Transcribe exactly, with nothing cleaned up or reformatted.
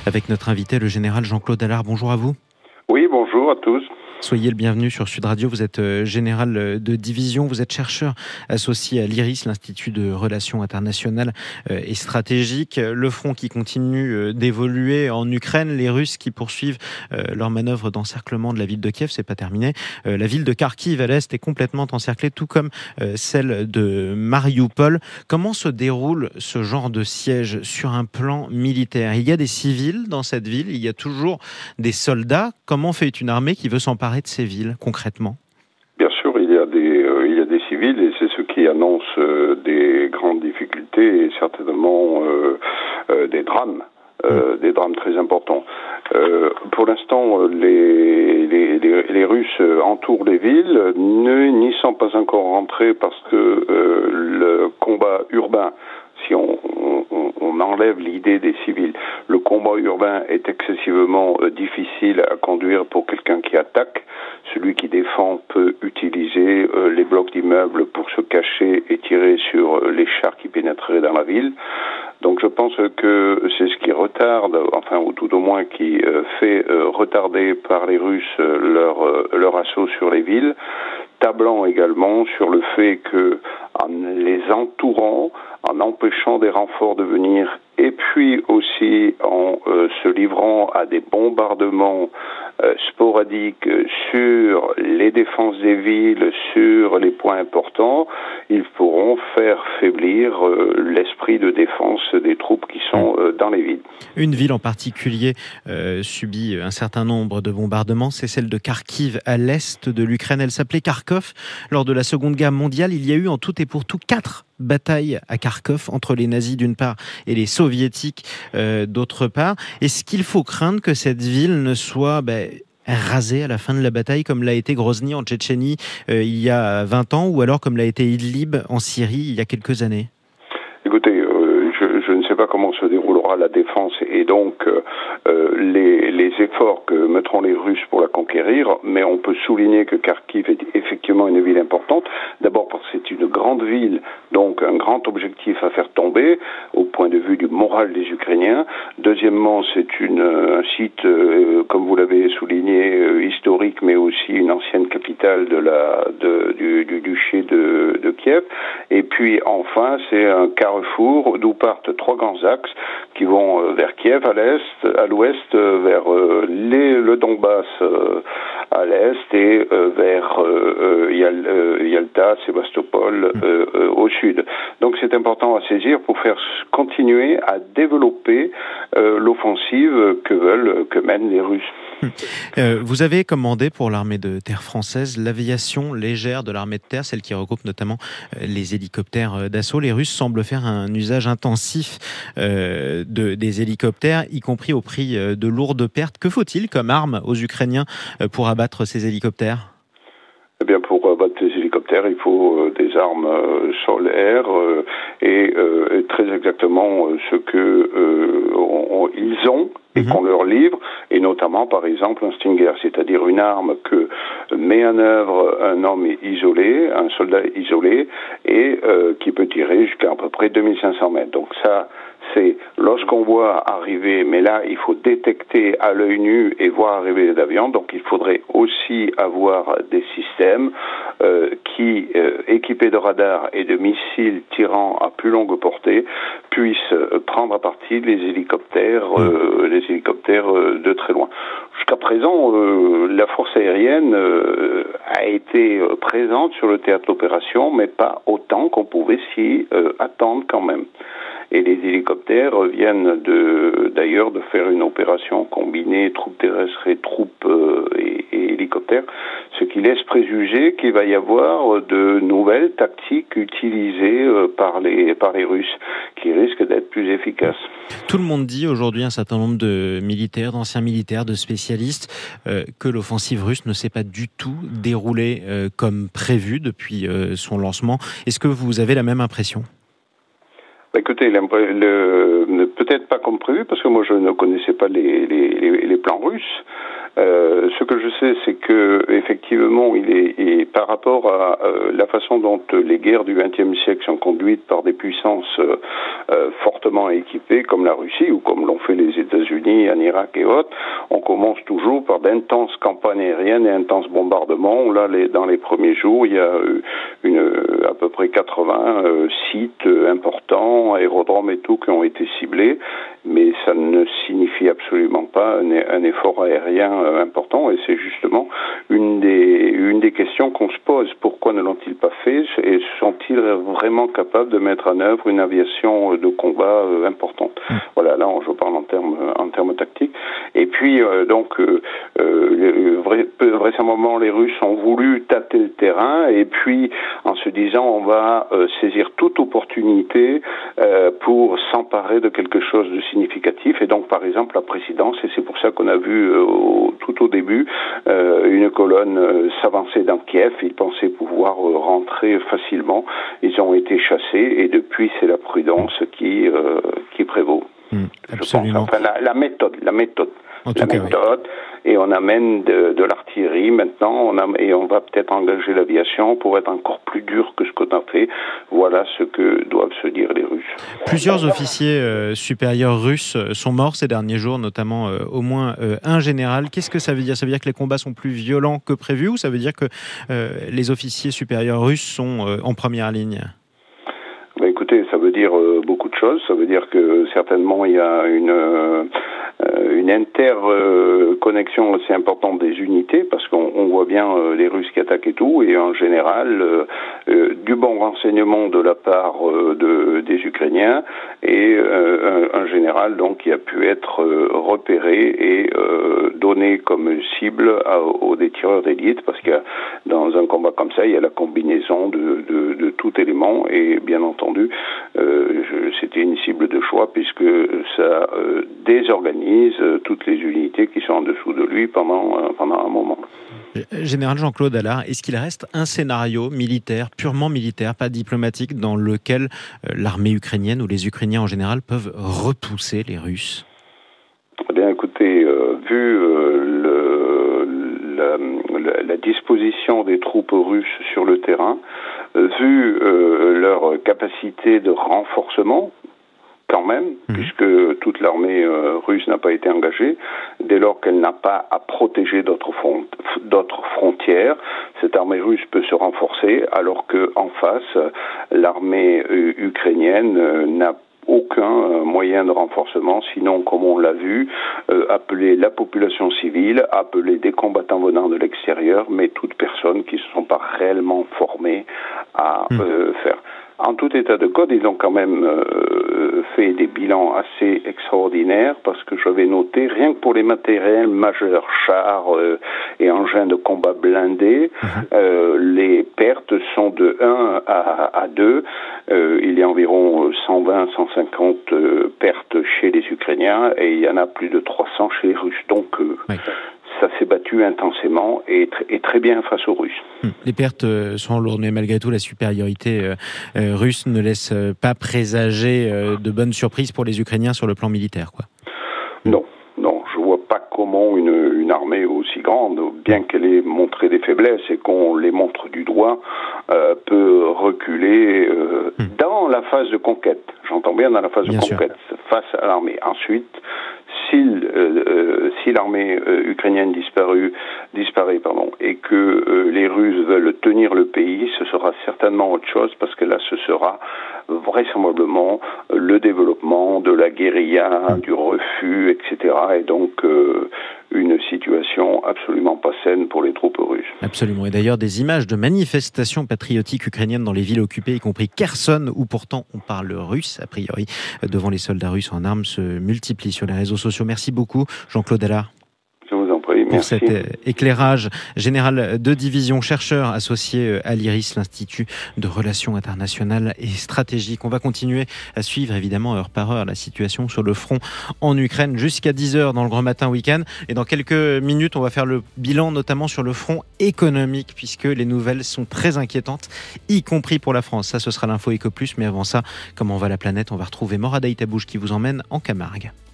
avec notre invité, le général Jean-Claude Allard. Bonjour à vous. Oui, bonjour à tous. Soyez le bienvenu sur Sud Radio. Vous êtes euh, général de division, vous êtes chercheur associé à l'I R I S, l'Institut de Relations Internationales euh, et Stratégiques. Le front qui continue euh, d'évoluer en Ukraine, les Russes qui poursuivent euh, leur manœuvre d'encerclement de la ville de Kiev, c'est pas terminé. Euh, la ville de Kharkiv à l'est est complètement encerclée, tout comme euh, celle de Mariupol. Comment se déroule ce genre de siège sur un plan militaire ? Il y a des civils dans cette ville, il y a toujours des soldats. Comment fait une armée qui veut s'emparer de ces villes, concrètement ? Bien sûr, il y a des, euh, il y a des civils et c'est ce qui annonce euh, des grandes difficultés et certainement euh, euh, des drames, euh, mmh. des drames très importants. Euh, pour l'instant, les, les, les, les Russes entourent les villes, ne, n'y sont pas encore rentrés parce que euh, le combat urbain, si on, on, on enlève l'idée des civils, le combat urbain est excessivement euh, difficile à conduire pour quelqu'un qui attaque. Celui qui défend peut utiliser euh, les blocs d'immeubles pour se cacher et tirer sur euh, les chars qui pénétreraient dans la ville. Donc je pense que c'est ce qui retarde, enfin ou tout au moins qui euh, fait euh, retarder par les Russes euh, leur, euh, leur assaut sur les villes, tablant également sur le fait que en les entourant, en empêchant des renforts de venir et puis aussi en euh, se livrant à des bombardements euh, sporadiques sur les défenses des villes, sur les points importants, ils pourront faire faiblir euh, l'esprit de défense des troupes qui sont euh, dans les villes. Une ville en particulier euh, subit un certain nombre de bombardements, c'est celle de Kharkiv à l'est de l'Ukraine. Elle s'appelait Kharkov. Lors de la Seconde Guerre mondiale, il y a eu en tout et pour tout quatre bataille à Kharkov entre les nazis d'une part et les soviétiques euh, d'autre part. Est-ce qu'il faut craindre que cette ville ne soit ben, rasée à la fin de la bataille comme l'a été Grozny en Tchétchénie euh, il y a vingt ans ou alors comme l'a été Idlib en Syrie il y a quelques années ? Écoutez, euh, je, je ne sais pas comment se déroulera la défense et donc euh, les, les efforts que mettront les Russes pour la conquérir, mais on peut souligner que Kharkiv est effectivement une ville importante. D'abord parce que c'est une grande ville, donc un grand objectif à faire tomber au point de vue du moral des Ukrainiens. Deuxièmement, c'est une, un site, euh, comme vous l'avez souligné, euh, historique, mais aussi une ancienne capitale de la, de, du, du duché de, de Kiev. Et puis enfin, c'est un carrefour d'où partent trois grands axes qui vont vers Kiev à l'est, à l'ouest, vers les, le Donbass à l'est et vers Yalta, Sébastopol euh, au sud. Donc c'est important à saisir pour faire continuer à développer euh, l'offensive que veulent, que mènent les Russes. Euh, vous avez commandé pour l'armée de terre française l'aviation légère de l'armée de terre, celle qui regroupe notamment les hélicoptères d'assaut. Les Russes semblent faire un usage intensif euh, de, des hélicoptères, y compris au prix de lourdes pertes. Que faut-il comme arme aux Ukrainiens pour abattre ces hélicoptères ? Eh bien, pour abattre les hélicoptères, il faut euh, des armes euh, solaires euh, et, euh, et très exactement euh, ce que euh, on, on, ils ont et mmh. qu'on leur livre, et notamment, par exemple, un Stinger, c'est-à-dire une arme que met en œuvre un homme isolé, un soldat isolé, et euh, qui peut tirer jusqu'à à peu près deux mille cinq cents mètres. Donc ça, c'est lorsqu'on voit arriver, mais là, il faut détecter à l'œil nu et voir arriver les avions, donc il faudrait aussi avoir des systèmes euh, qui, euh, équipés de radars et de missiles tirant à plus longue portée, puissent euh, prendre à partie les hélicoptères, euh, les hélicoptères euh, de très loin. Jusqu'à présent, euh, la force aérienne euh, a été euh, présente sur le théâtre d'opération, mais pas autant qu'on pouvait s'y euh, attendre quand même. Et les hélicoptères viennent de, d'ailleurs de faire une opération combinée troupes terrestres et troupes euh, et, et hélicoptères, ce qui laisse préjuger qu'il va y avoir de nouvelles tactiques utilisées euh, par les par les Russes, qui risquent d'être plus efficaces. Tout le monde dit aujourd'hui, un certain nombre de militaires, d'anciens militaires, de spécialistes, euh, que l'offensive russe ne s'est pas du tout déroulée euh, comme prévu depuis euh, son lancement. Est-ce que vous avez la même impression ? Écoutez, le, le, peut-être pas comme prévu, parce que moi je ne connaissais pas les, les, les, les plans russes, Euh, ce que je sais, c'est que effectivement, il est, et par rapport à euh, la façon dont les guerres du vingtième siècle sont conduites par des puissances euh, euh, fortement équipées, comme la Russie ou comme l'ont fait les États-Unis en Irak et autres, on commence toujours par d'intenses campagnes aériennes et intenses bombardements. Là, les, dans les premiers jours, il y a une, à peu près quatre-vingts euh, sites importants, aérodromes et tout, qui ont été ciblés, mais ça ne signifie absolument pas un, un effort aérien euh, important, et c'est justement une des, une des questions qu'on se pose. Pourquoi ne l'ont-ils pas fait, et sont-ils vraiment capables de mettre en œuvre une aviation de combat euh, importante? Mmh. Voilà, là je parle en termes, en termes tactiques. Et puis, euh, donc, euh, euh, vrai, vraisemblablement, les Russes ont voulu tâter le terrain, et puis, en se disant, on va euh, saisir toute opportunité euh, pour s'emparer de quelque chose de significatif, et donc, par exemple, la présidence, et c'est pour ça qu'on a vu euh, au, tout au début euh, une colonne euh, s'avancer dans Kiev. Ils pensaient pouvoir euh, rentrer facilement. Ils ont été chassés, et depuis, c'est la prudence qui, euh, qui prévaut. Mmh, absolument. Je pense. Enfin, la, la méthode, la méthode, en la cas, méthode. Oui. Et on amène de, de l'artillerie maintenant, on a, et on va peut-être engager l'aviation pour être encore plus dur que ce qu'on a fait. Voilà ce que doivent se dire les Russes. Plusieurs officiers euh, supérieurs russes sont morts ces derniers jours, notamment euh, au moins euh, un général. Qu'est-ce que ça veut dire? Ça veut dire que les combats sont plus violents que prévu, ou ça veut dire que euh, les officiers supérieurs russes sont euh, en première ligne? Ben écoutez, ça veut dire euh, beaucoup de choses. Ça veut dire que certainement il y a une euh, une interconnexion euh, assez importante des unités, parce qu'on on voit bien euh, les Russes qui attaquent et tout, et en général euh, euh, du bon renseignement de la part euh, de, des Ukrainiens, et euh, un, un général donc qui a pu être euh, repéré et euh, donné comme cible à, aux des tireurs d'élite, parce que dans un combat comme ça, il y a la combinaison de, de, de tout élément, et bien entendu, euh, je, c'était une cible de choix, puisque ça euh, désorganise toutes les unités qui sont en dessous de lui pendant, euh, pendant un moment. Général Jean-Claude Allard, est-ce qu'il reste un scénario militaire, purement militaire, pas diplomatique, dans lequel euh, l'armée ukrainienne ou les Ukrainiens en général peuvent repousser les Russes? Eh bien, écoutez, euh, vu euh, le, la, la, la disposition des troupes russes sur le terrain, euh, vu euh, leur capacité de renforcement, quand même, mmh. puisque toute l'armée euh, russe n'a pas été engagée, dès lors qu'elle n'a pas à protéger d'autres, front, d'autres frontières, cette armée russe peut se renforcer, alors qu'en face, l'armée euh, ukrainienne euh, n'a aucun euh, moyen de renforcement, sinon, comme on l'a vu, euh, appeler la population civile, appeler des combattants venant de l'extérieur, mais toutes personnes qui ne sont pas réellement formées à mmh. euh, faire. En tout état de cause, ils ont quand même euh, fait des bilans assez extraordinaires, parce que j'avais noté, rien que pour les matériels majeurs, chars euh, et engins de combat blindés, mmh. euh, les pertes sont de un à deux. Euh, il y a environ cent vingt à cent cinquante euh, pertes chez les Ukrainiens, et il y en a plus de trois cents chez les Russes. Donc, euh, oui. ça s'est battu intensément et, tr- et très bien face aux Russes. Les pertes sont lourdes, mais malgré tout, la supériorité euh, euh, russe ne laisse pas présager euh, de bonnes surprises pour les Ukrainiens sur le plan militaire, quoi. Non, non, je vois pas comment une, une armée aussi grande, bien qu'elle ait montré des faiblesses et qu'on les montre du doigt, euh, peut reculer euh, hum. dans la phase de conquête. J'entends bien dans la phase bien de conquête, sûr. Face à l'armée. Ensuite, si, euh, euh, si l'armée euh, ukrainienne disparue, disparaît pardon, et que euh, les Russes veulent tenir le pays, ce sera certainement autre chose, parce que là, ce sera vraisemblablement le développement de la guérilla, du refus, et cetera. Et donc, euh, une situation absolument pas saine pour les troupes russes. Absolument. Et d'ailleurs, des images de manifestations patriotiques ukrainiennes dans les villes occupées, y compris Kherson, où pourtant on parle russe, a priori, devant les soldats russes en armes, se multiplient sur les réseaux sociaux. Merci beaucoup, Jean-Claude Allard. Je vous en prie, merci. Pour cet éclairage. Général de division, chercheur associé à l'I R I S, l'Institut de Relations Internationales et Stratégiques. On va continuer à suivre évidemment heure par heure la situation sur le front en Ukraine jusqu'à dix heures dans le Grand Matin Week-end. Et dans quelques minutes, on va faire le bilan notamment sur le front économique, puisque les nouvelles sont très inquiétantes, y compris pour la France. Ça, ce sera l'info Éco Plus. Mais avant ça, comment va la planète? On va retrouver Morad Aïtabouche qui vous emmène en Camargue.